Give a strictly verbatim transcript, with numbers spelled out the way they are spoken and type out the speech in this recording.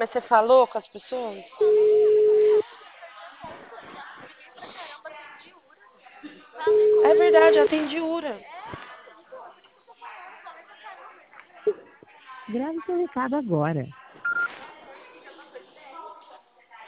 Mas você falou com as pessoas? É verdade, eu atendi Ura. Grave seu recado agora.